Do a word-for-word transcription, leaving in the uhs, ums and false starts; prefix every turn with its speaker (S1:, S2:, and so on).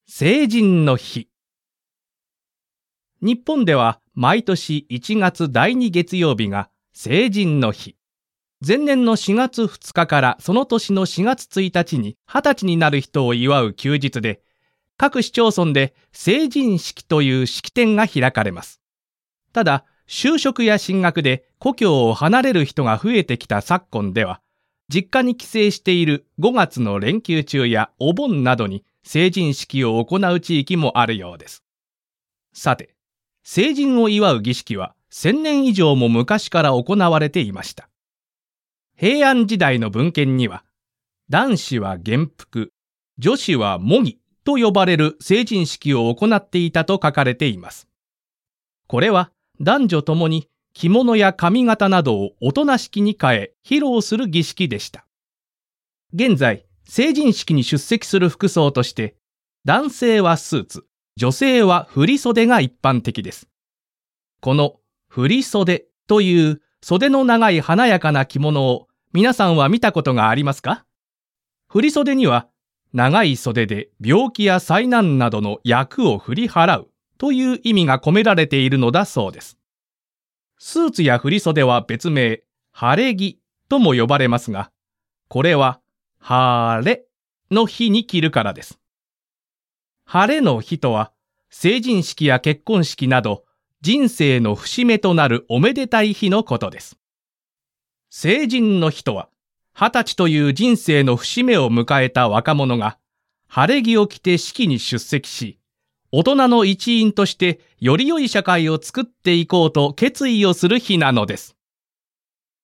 S1: 成人の日。日本では毎年いちがつだいに月曜日が成人の日。前年のしがつふつかからその年のしがつついたちにはたちになる人を祝う休日で、各市町村で成人式という式典が開かれます。ただ、就職や進学で故郷を離れる人が増えてきた昨今では、実家に帰省しているごがつの連休中やお盆などに成人式を行う地域もあるようです。さて、成人を祝う儀式はせんねん以上も昔から行われていました。平安時代の文献には、男子は元服、女子は模擬と呼ばれる成人式を行っていたと書かれています。これは男女ともに着物や髪型などをおとなしきに変え披露する儀式でした。現在、成人式に出席する服装として、男性はスーツ、女性は振袖が一般的です。この振袖という袖の長い華やかな着物を皆さんは見たことがありますか？振袖には長い袖で病気や災難などの厄を振り払うという意味が込められているのだそうです。スーツや振袖は別名晴れ着とも呼ばれますが、これは晴れの日に着るからです。晴れの日とは、成人式や結婚式など人生の節目となるおめでたい日のことです。成人の日とは、二十歳という人生の節目を迎えた若者が晴れ着を着て式に出席し、大人の一員としてより良い社会を作っていこうと決意をする日なのです。